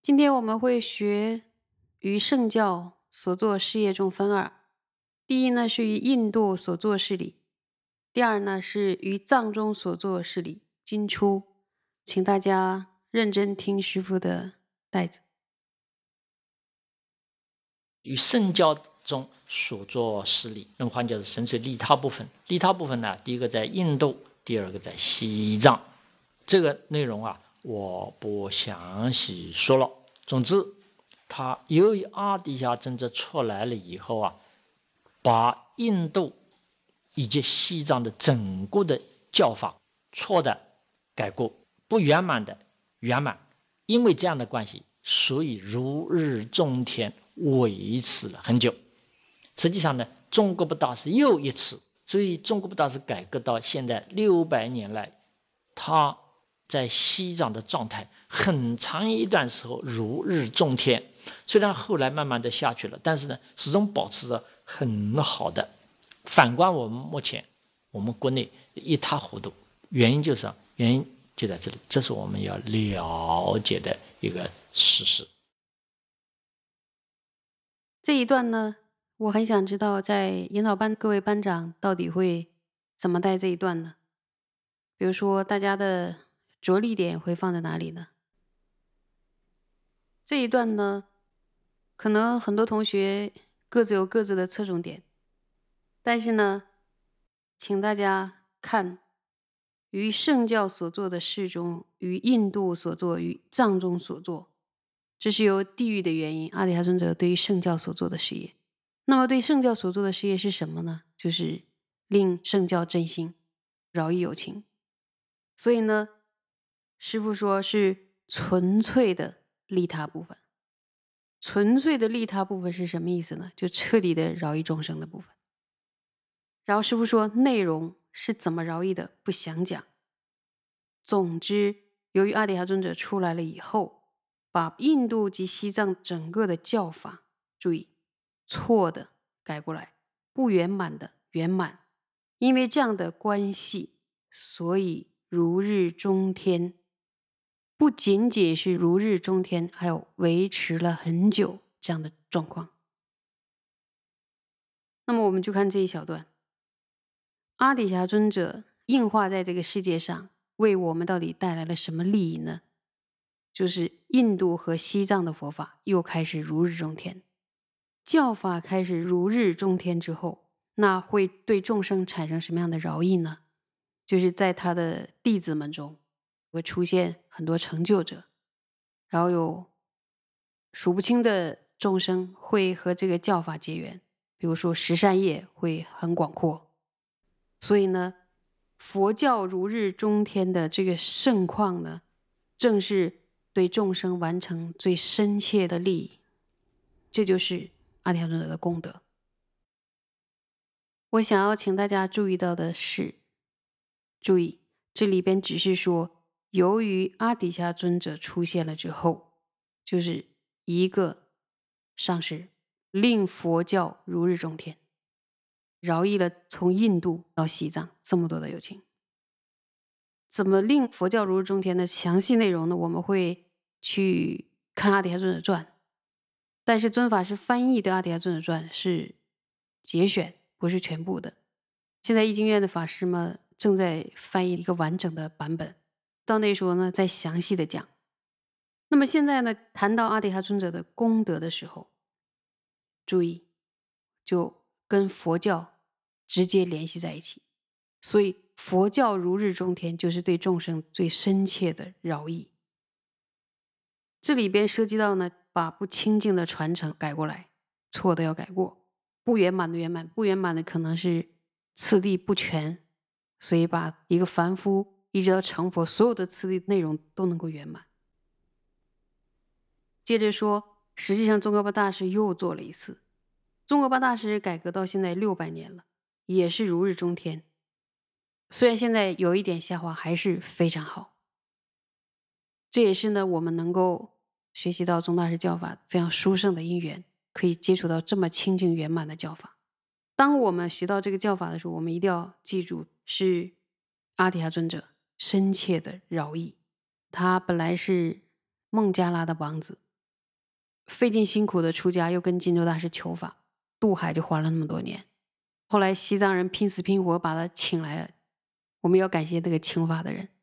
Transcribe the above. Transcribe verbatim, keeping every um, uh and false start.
今天我们会学于圣教所作事业中分二。第一呢是于印度所作事理，第二呢是于藏中所作事理。经出，请大家认真听师父的带子。 于圣教中所作事理，那么换就是神粹利他部分。利他部分呢，第一个在印度，第二个在西藏。这个内容啊，我不详细说了。总之，他由于阿底峡真者出来了以后啊，把印度以及西藏的整个的教法错的改过，不圆满的圆满。因为这样的关系，所以如日中天维持了很久。实际上呢，中国布大师又一次，所以中国布大师改革到现在六百年来，他在西藏的状态很长一段时候如日中天，虽然后来慢慢的下去了，但是呢，始终保持着很好的。反观我们目前，我们国内一塌糊涂，原因就是原因就在这里，这是我们要了解的一个事实。 这一段呢，我很想知道在研讨班各位班长到底会怎么带这一段呢？比如说大家的着力点会放在哪里呢？这一段呢，可能很多同学各自有各自的侧重点，但是呢，请大家看于圣教所做的事中，于印度所做，于藏中所做，这是由地域的原因，阿底峡尊者对于圣教所做的事业。那么对圣教所做的事业是什么呢？就是令圣教振兴，饶益有情。所以呢，师父说是纯粹的利他部分。纯粹的利他部分是什么意思呢？就彻底的饶益众生的部分。然后师父说内容是怎么饶益的不详讲。总之，由于阿底峡尊者出来了以后，把印度及西藏整个的教法，注意错的改过来，不圆满的圆满。因为这样的关系，所以如日中天。不仅仅是如日中天，还有维持了很久这样的状况。那么我们就看这一小段，阿底峡尊者应化在这个世界上，为我们到底带来了什么利益呢？就是印度和西藏的佛法又开始如日中天，教法开始如日中天之后，那会对众生产生什么样的饶益呢？就是在他的弟子们中会出现很多成就者，然后有数不清的众生会和这个教法结缘，比如说十善业会很广阔。所以呢，佛教如日中天的这个盛况呢，正是对众生完成最深切的利益，这就是阿底峡尊者的功德。我想要请大家注意到的是，注意这里边只是说，由于阿底峡尊者出现了之后，就是一个上师令佛教如日中天，饶益了从印度到西藏这么多的有情。怎么令佛教如日中天的详细内容呢？我们会去看阿底峡尊者传，但是尊法师翻译的阿底峡尊者传是节选，不是全部的。现在译经院的法师们正在翻译一个完整的版本，到那时候呢再详细的讲。那么现在呢，谈到阿底峡尊者的功德的时候，注意就跟佛教直接联系在一起，所以佛教如日中天就是对众生最深切的饶益。这里边涉及到呢，把不清净的传承改过来，错的要改过，不圆满的圆满，不圆满的可能是次第不全，所以把一个凡夫一直到成佛，所有的次第内容都能够圆满。接着说，实际上宗喀巴大师又做了一次。宗喀巴大师改革到现在六百年了，也是如日中天。虽然现在有一点下滑，还是非常好。这也是呢，我们能够学习到宗大师教法非常殊胜的因缘，可以接触到这么清净圆满的教法。当我们学到这个教法的时候，我们一定要记住，是阿底峡尊者深切的饶益。他本来是孟加拉的王子， 费尽辛苦的出家，又跟净州大师求法，渡海就花了那么多年。后来西藏人拼死拼活把他请来了，我们要感谢这个请法的人。